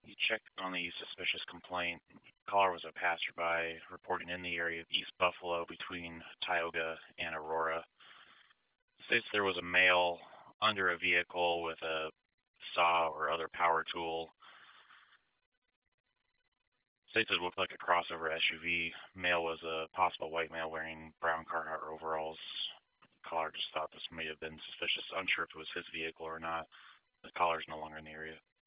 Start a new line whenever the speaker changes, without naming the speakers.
You checked on the suspicious complaint. Caller was a passerby reporting in the area of East Buffalo between Tioga and Aurora. States there was a male under a vehicle with a saw or other power tool. States it looked like a crossover SUV. Male was a possible white male wearing brown Carhartt overalls. Caller just thought this may have been suspicious, unsure if it was his vehicle or not. The caller's no longer in the area.